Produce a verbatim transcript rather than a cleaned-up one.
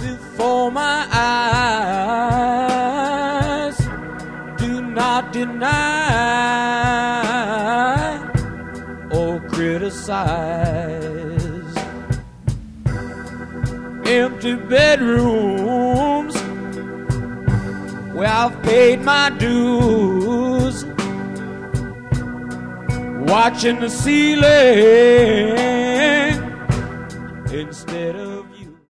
before my eyes. Do not deny or criticize. Empty bedrooms where I've paid my dues, watching the ceiling instead of